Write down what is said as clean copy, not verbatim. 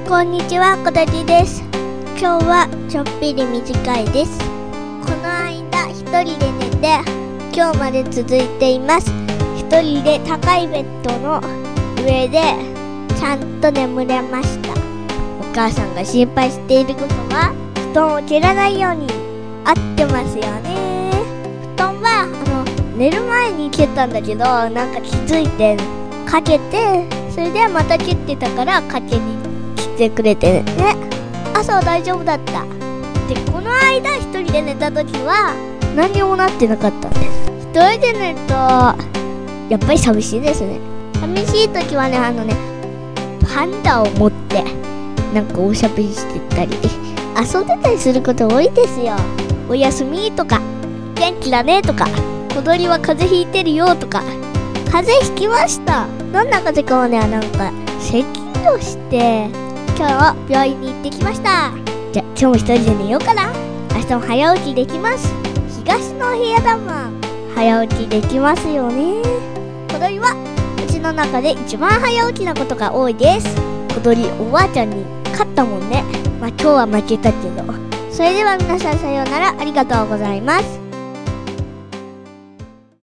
こんにちは、こだじです。今日はちょっぴり短いです。この間一人で寝て今日まで続いています。一人で高いベッドの上でちゃんと眠れました。お母さんが心配していることは布団を蹴らないように合ってますよね。布団は寝る前に蹴ったんだけど、なんか気づいてかけて、それでまた蹴ってたからかけに来てくれてね。朝は大丈夫だった。で、この間一人で寝た時は何にもなってなかったんです。一人で寝るとやっぱり寂しいですね。寂しい時はね、パンダを持ってなんかおしゃべりしてたり遊んでたりすること多いですよ。おやすみとか、元気だねとか、小鳥は風邪ひいてるよとか。風邪ひきました。どんな風邪かはね、咳をして今日病院に行ってきました。じゃあ今日も一人で寝ようかな。明日も早起きできます。東の部屋だもん。早起きできますよね。小鳥はうちの中で一番早起きなことが多いです。小鳥おばあちゃんに勝ったもんね。今日は負けたけど。それでは皆さんさようなら。ありがとうございます。